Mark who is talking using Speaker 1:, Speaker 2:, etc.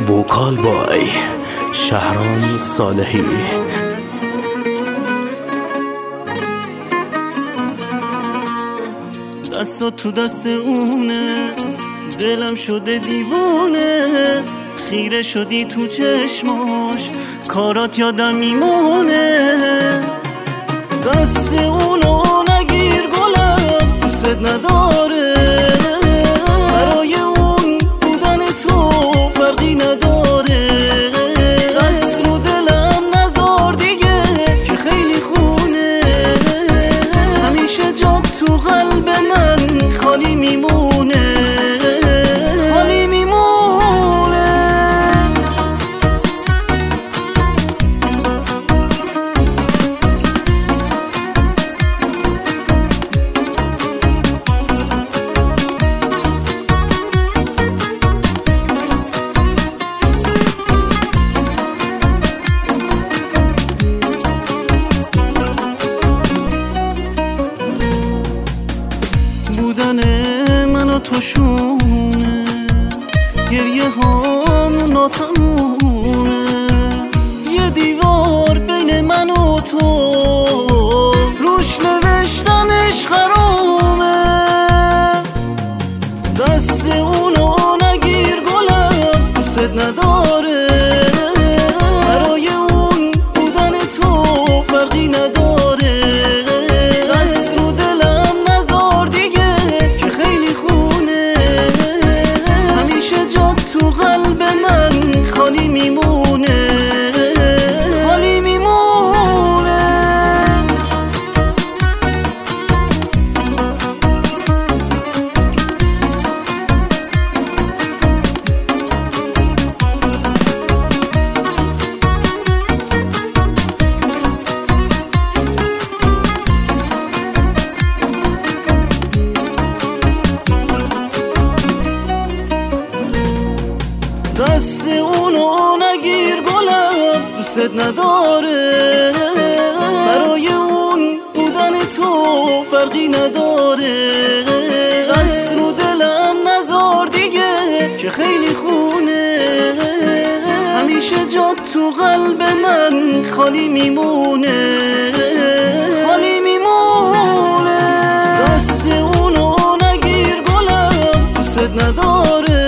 Speaker 1: وکال بای شهرام صالحی.
Speaker 2: دستا تو دست اونه، دلم شده دیوونه، خیره شدی تو چشماش، کارات یادم میمونه. دست اونو نگیر گلم، دوست نداره، برای اون بودن تو فرقی نداره. دست رو دلم نذار دیگه که خیلی خونه، همیشه جات تو قلب من خالی میمونه، خالی میمونه. بودن من و تو شونه، گریه هامون ناتمونه، یه دیوار بین من و تو، روش نوشتنش حرامه. دست اونو نگیر گلم، دوست نداره، برای اون بودن تو فرقی نداره. دست رو دلم نذار دیگه که خیلی خونه، همیشه جات تو قلب من خالی میمونه، خالی میمونه. دست اونو نگیر گلم، دوست نداره، برای اون بودن تو فرقی نداره. دست رو دلم نذار دیگه که خیلی خونه، همیشه جات تو قلب من خالی میمونه، خالی میمونه. دست اونو نگیر گلم، دوست نداره،